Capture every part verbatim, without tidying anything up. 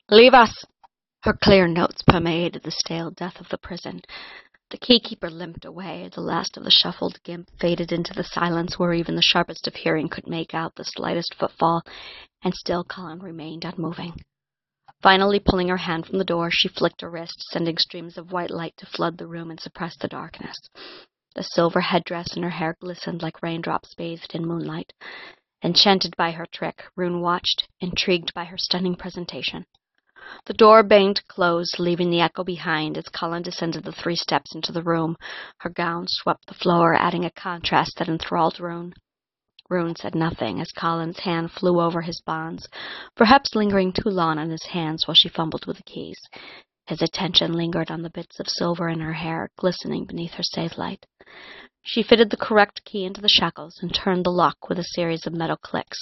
Leave us! Her clear notes permeated the stale death of the prison. The keykeeper limped away. The last of the shuffled gimp faded into the silence where even the sharpest of hearing could make out the slightest footfall, and still Colin remained unmoving. Finally, pulling her hand from the door, she flicked her wrist, sending streams of white light to flood the room and suppress the darkness. The silver headdress in her hair glistened like raindrops bathed in moonlight. Enchanted by her trick, Rune watched, intrigued by her stunning presentation. The door banged closed, leaving the echo behind as Colin descended the three steps into the room. Her gown swept the floor, adding a contrast that enthralled Rune. Rune said nothing as Colin's hand flew over his bonds, perhaps lingering too long on his hands while she fumbled with the keys. His attention lingered on the bits of silver in her hair, glistening beneath her safe light. She fitted the correct key into the shackles and turned the lock with a series of metal clicks.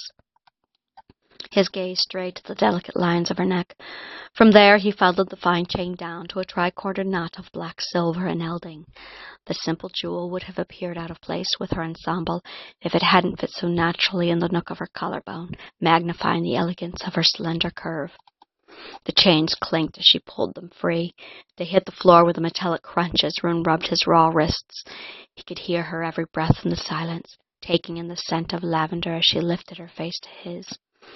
His gaze strayed to the delicate lines of her neck. From there he followed the fine chain down to a tri-cornered knot of black silver and elding. The simple jewel would have appeared out of place with her ensemble if it hadn't fit so naturally in the nook of her collarbone, magnifying the elegance of her slender curve. The chains clinked as she pulled them free. They hit the floor with a metallic crunch as Rune rubbed his raw wrists. He could hear her every breath in the silence, taking in the scent of lavender as she lifted her face to his.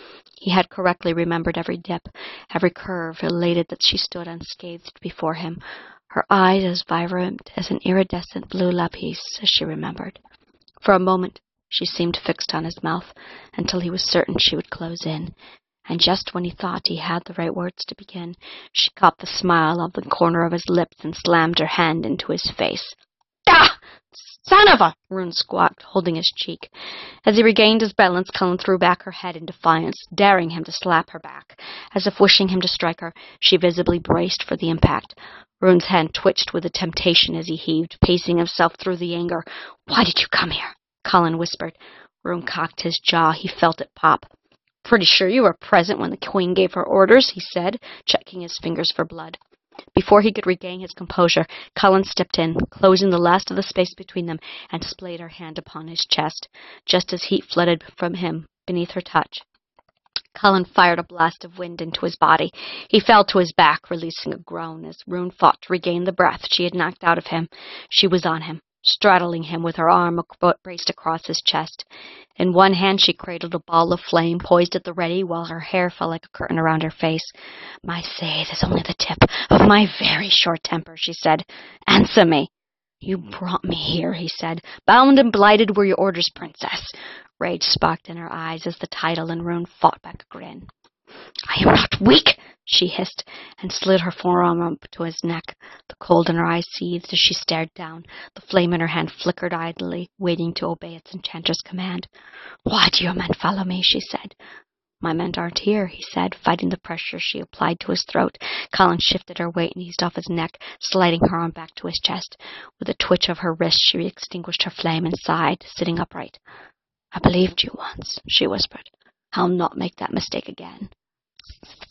He had correctly remembered every dip, every curve, elated that she stood unscathed before him, her eyes as vibrant as an iridescent blue lapis, as she remembered. For a moment she seemed fixed on his mouth, until he was certain she would close in, and just when he thought he had the right words to begin, she caught the smile of the corner of his lips and slammed her hand into his face. "Ah! Son of a—" Rune squawked, holding his cheek. As he regained his balance, Colin threw back her head in defiance, daring him to slap her back. As if wishing him to strike her, she visibly braced for the impact. Rune's hand twitched with the temptation as he heaved, pacing himself through the anger. "Why did you come here?" Colin whispered. Rune cocked his jaw. He felt it pop. "Pretty sure you were present when the Queen gave her orders," he said, checking his fingers for blood. Before he could regain his composure, Colin stepped in, closing the last of the space between them, and splayed her hand upon his chest, just as heat flooded from him beneath her touch. Colin fired a blast of wind into his body. He fell to his back, releasing a groan as Rune fought to regain the breath she had knocked out of him. She was on him, straddling him with her arm braced across his chest. In one hand she cradled a ball of flame, poised at the ready, while her hair fell like a curtain around her face. "My scythe is only the tip of my very short temper," she said. "Answer me." "You brought me here," he said. "Bound and blighted were your orders, princess." Rage sparked in her eyes as the title and Rune fought back a grin. "I am not weak," she hissed, and slid her forearm up to his neck. The cold in her eyes seethed as she stared down. The flame in her hand flickered idly, waiting to obey its enchantress' command. "Why do your men follow me?" she said. "My men aren't here," he said, fighting the pressure she applied to his throat. Colin shifted her weight and eased off his neck, sliding her arm back to his chest. With a twitch of her wrist, she extinguished her flame and sighed, sitting upright. "I believed you once," she whispered. "I'll not make that mistake again."